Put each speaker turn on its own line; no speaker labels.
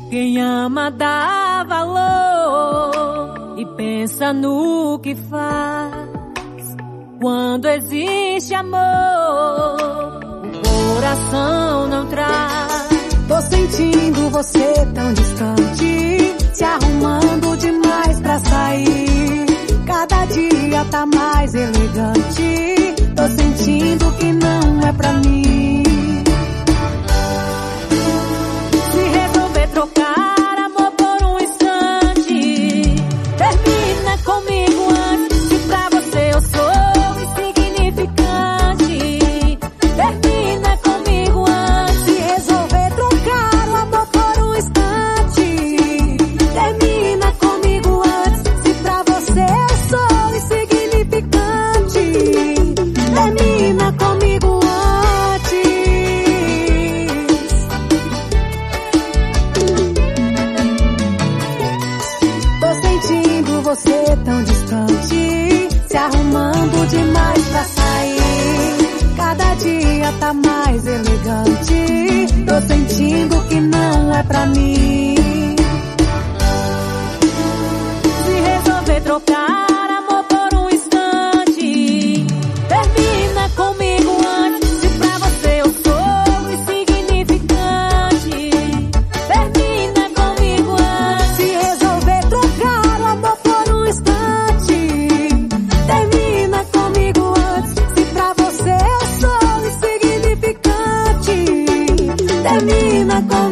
Quem ama dá valor e pensa no que faz. Quando existe amor, o coração não traz.
Tô sentindo você tão distante, se arrumando demais pra sair. Cada dia tá mais elegante. Tô sentindo que não é pra mim.
Se resolver trocar amor por um instante, termina comigo antes. Se pra você eu sou insignificante, termina comigo antes.
Se resolver trocar o amor por um instante, termina comigo antes. Se pra você eu sou insignificante, termina comigo antes. Tô sentindo você tão distante, se arrumando demais pra sair. Cada dia tá mais elegante. Tô sentindo que não é pra mim.
Se resolver trocar amor por um instante, termina comigo antes. Se pra você eu sou insignificante, termina comigo antes.
Se resolver trocar o amor por um instante, termina comigo antes. Se pra você eu sou insignificante, termina comigo.